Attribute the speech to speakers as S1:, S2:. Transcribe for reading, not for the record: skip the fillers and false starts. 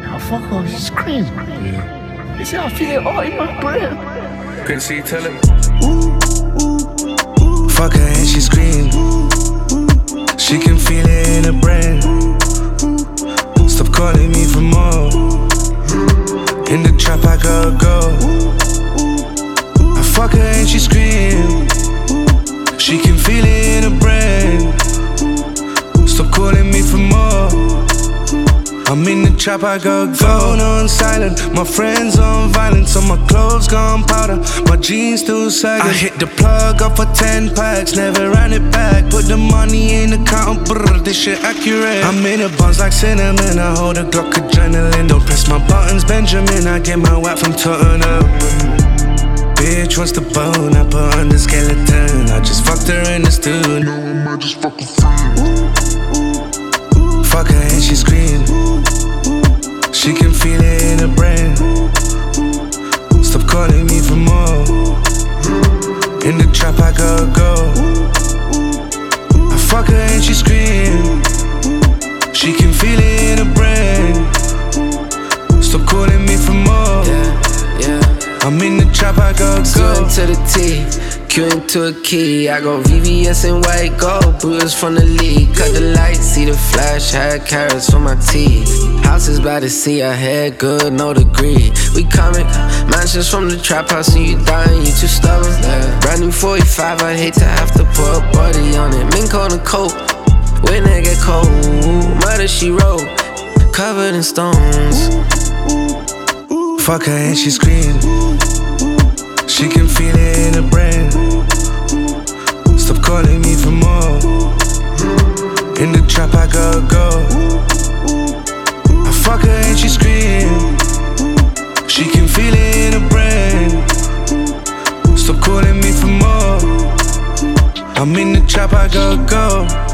S1: I fuck her, she scream.
S2: Yeah.
S1: You see, I feel it all in my brain.
S2: Couldn't see, tell it.
S3: Fuck her and she scream. She can feel it in her brain. Stop calling me for more. In the trap I gotta go. I fuck her and she scream. She can feel it in her brain. Stop calling me for more. I'm in the trap, I gotta go. Phone on silent, my friends on violence. So my clothes gone powder, my jeans still sagging. I hit the plug up for 10 packs, never ran it back. Put the money in the account, brr, this shit accurate. I'm in the buns like cinnamon, I hold a Glock adrenaline. Don't press my buttons, Benjamin, I get my whack from Tottenham. Bitch wants the bone, I put her under skeleton. I just fucked her in the stool, now I might just fuck her friend. Fuck her and she scream. She can feel it in her brain. Stop calling me for more. In the trap I gotta go. I fuck her and she scream. She can feel it in her brain. Stop calling me for more. I'm in the trap, I gotta go.
S4: To the T, Q into a key. I go VVS and white gold, Brewers from the league. Cut the lights, see the flash, had carrots for my teeth. Houses by the sea, I had good, no degree. We coming, mansions from the trap house, and you dying, you too stubborn. Brand new 45, I hate to have to put a body on it. Mink on the coat, when it get cold, murder she wrote, covered in stones.
S3: Fuck her and she scream. She can feel it in her brain. Stop calling me for more. In the trap I gotta go. I fuck her and she scream. She can feel it in her brain. Stop calling me for more. I'm in the trap I gotta go.